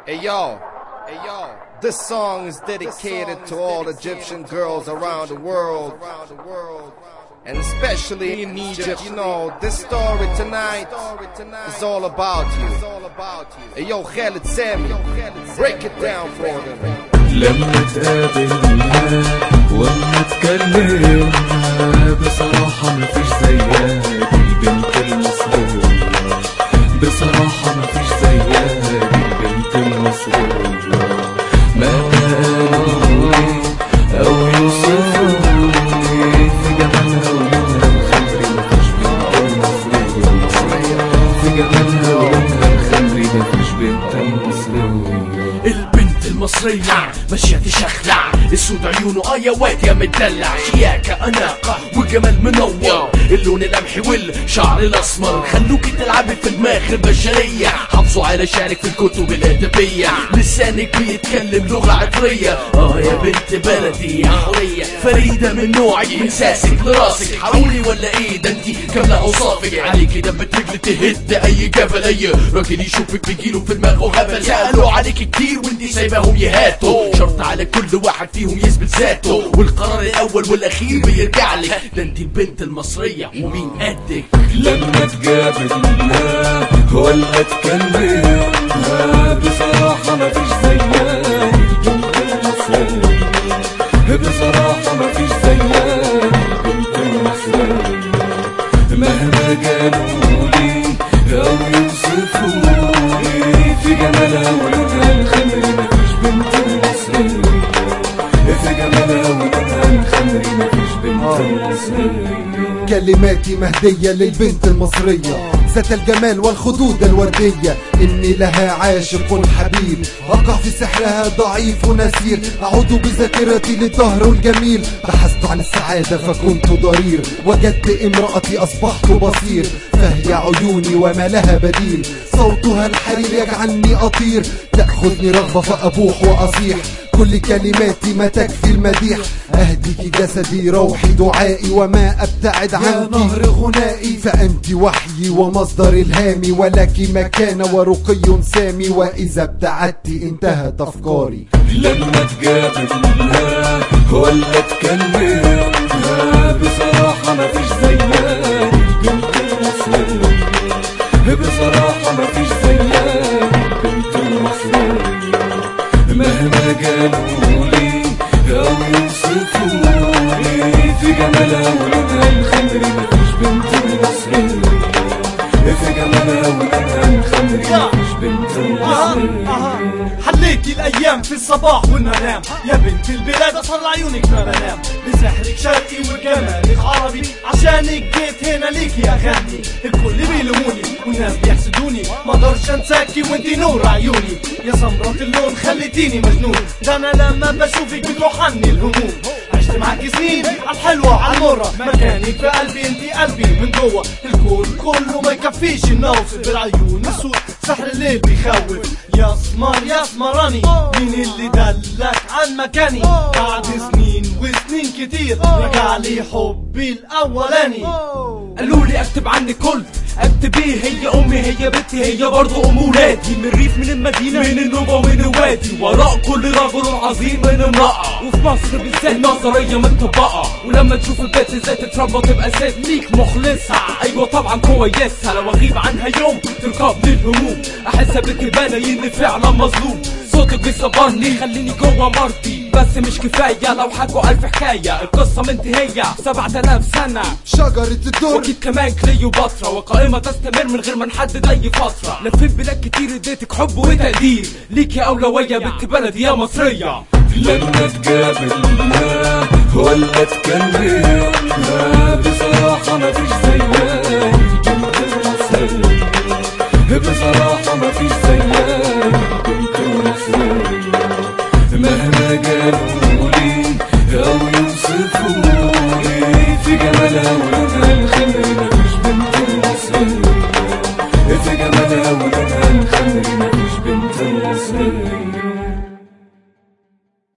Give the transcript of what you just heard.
Hey yo, this song is dedicated to all Egyptian girls around the world, and especially in Egypt. You know, this story tonight is all about you. Hey yo, Khaled Sami, break it down for them. لما تقابلنا وما تكلمنا بصراحة مفيش زيها دي البنت المصرية. بصراحة مفيش زيها دي البنت المصرية. مهما قالولي أو يوصفولي في جمالها ولونها الخمري مفيش بنت المصرية. في جمالها ولونها الخمري مفيش بنت المصرية. البنت المصرية ماشية تشخلع، السود عيونه يا واد يا مدلع، شياكة أناقة وجمال منور، اللون القمحي والشعر الأسمر، خلوكي تلعبي في دماغ البشرية، حافظوا على شعرك في الكتب الأدبية، لسانك بيتكلم لغة عطرية، يا بنت بلدي يا حورية، فريدة من نوعك من ساسك لراسك، حولي ولا ايه ده انتي كاملة أوصافك، عليكي دبة رجل تهد أي جبل، أي راجل يشوفك بيجيله في دماغه هبل، سألوا عليك كتير وانتي سايباهم يهاتوا، شرط على كل واحد فيهم يثبت ذاته، والقرار الأول والأخير بيرجع لك، ده انتي البنت المصرية ومين قدك. لما تقابلنا ولا تكلمنا بصراحة مفيش زيها البنت المصرية. بصراحة مفيش زيها البنت المصرية. مهما قالولي أو يوصفولي في جمالها ولونها الخمري مفيش بنت المصرية. في جمالها ولونها الخمري مفيش بنت المصرية. كلماتي مهدية للبنت المصرية ذات الجمال والخدود الوردية، إني لها عاشق حبيب، أقع في سحرها ضعيف نسير، أعود بذاكرتي للدهر الجميل، بحثت عن السعادة فكنت ضرير، وجدت امرأتي أصبحت بصير، فهي عيوني وما لها بديل، صوتها الحرير يجعلني أطير، تأخذني رغبة فأبوح وأصيح، كل كلماتي ما تكفي المديح، أهديك جسدي روحي دعائي، وما أبتعد عنك نهر غنائي، فأنت وحيي ومصدر إلهامي، ولك مكانة ورقي سامي، وإذا ابتعدت انتهت أفكاري. لما تقابلنا ولا تكلمنا بصراحة مفيش زيها البنت المصرية. بصراحة مفيش زيها البنت المصرية. مهما قالولي أو يوصفولي في جمالها ولونها الخمري مفيش بنت المصرية. في جمالها ولونها الخمري مفيش بنت المصرية. حليتي الايام في الصباح والمنام، يا بنت البلاد اصل عيونك ما بنام، بسحرك شرقي وجمالك عربي، عشانك جيت هنا ليكي اغاني، الكل بيلوموني والناس بيحسدوني، ما اقدرش انساكي وانتي نور عيوني، يا سمرة اللون خليتيني مجنون، ده انا لما بشوفك بتروح عني الهموم، عشت معاكي سنين عالحلوة عالمرة، مكانك في قلبي انتي قلبي من جوه، الكون كله ما يكفيش النوصف، بالعيون السود سحر الليل بيخوف، يا سمر يا سمراني، مين اللي دلك عن مكاني، بعد سنين وسنين كتير رجع لي حبي الاولاني. قالولي اكتب عنك قلت اكتب ايه، هي امي هي بنتي هي برضو ام ولادي، من الريف من المدينه من النوبه ومن الوادي، وراء كل رجل عظيم من امراه، وفي مصر بالذات نظريه متطبقه، ولما تشوف البيت ازاي تتربى تبقى ست ليك مخلصه، ايوه طبعا كويسه، لو اغيب عنها يوم تركبني الهموم، احس بالكبانه اني فعلا مظلوم، صوتك بيصبرني يخليني جوه مرضي، بس مش كفايه لو حكوا الف حكايه، القصه منتهيه 7000 سنه، شجرة الدر واكيد كمان كليوباترا، وقائمه تستمر من غير ما نحدد اي فتره، لفيت بلاد كتير اديتك حب وتقدير، ليك يا اولويه بنت بلدي يا مصريه. لما تقابلنا ولا تكلمنا بصراحة مفيش زيها البنت المصرية. بصراحة مفيش زيها البنت المصرية. مهما قالولي أو يوصفولي